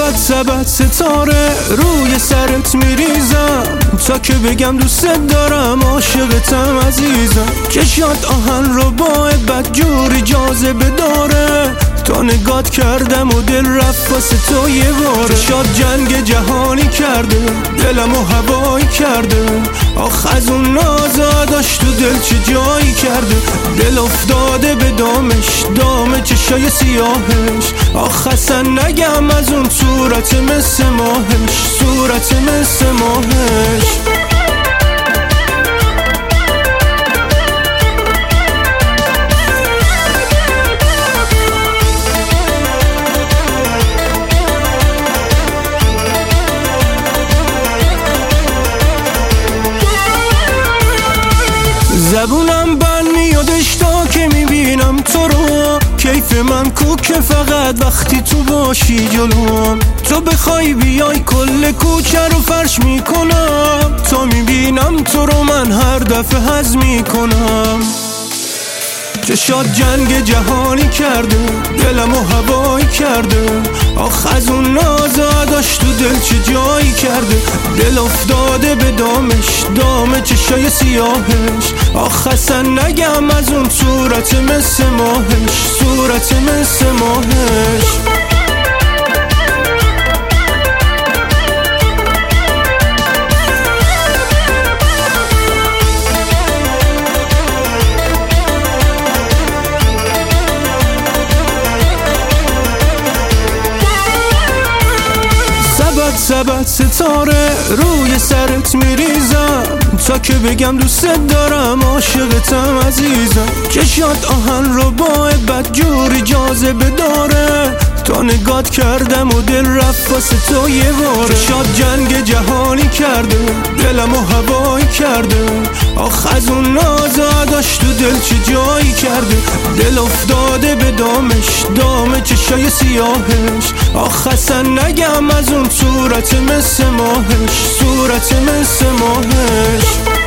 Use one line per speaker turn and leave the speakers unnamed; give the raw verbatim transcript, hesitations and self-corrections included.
سبد سبد ستاره روی سرت میریزم تا که بگم دوست دارم عاشقتم عزیزم. چشات آهن رو با بد جوری جاذبه داره، تا نگات کردم و دل رفت واسه تو یه باره. چشات جنگ جهانی کرده دلمو هوایی کرده، آخ از اون نازا داشت تو دل چه جایی کرده. دل افتاده به دامش دام چشای سیاهش، آخ اصلا نگم از اون صورت مثل ماهش، صورت مثل ماهش. زبونم بند میادش تا که میبینم تو رو، کیف من کوکه فقط وقتی تو باشی جلوم. تو بخوای بیای کل کوچه رو فرش میکنم، تا میبینم تو رو من هر دفعه هضم میکنم. چشات جنگ جهانی کرده دلمو هوایی کرده، آخ از اون نازا داشت تو دل چه جایی کرده. دل افتاده به دامش دام چشای سیاهش، آخ اصلا نگم از اون صورت مثل ماهش، صورت مثل ماهش. سبد سبد ستاره روی سرت میریزم تا که بگم دوست دارم عاشقتم عزیزم. چشات آهن رو با بد جوری جاذبه داره، تا نگات کردم و دل رفت واسه تو یه باره. چشات جنگ جهانی کرده دلمو هوایی کرده، آخ از اون نازا داشت تو دل چه جایی کرده. دل افتاده به دامش دام چشای سیاهش، آخ اصلا نگم از اون صورت مثل ماهش، صورت مثل ماهش.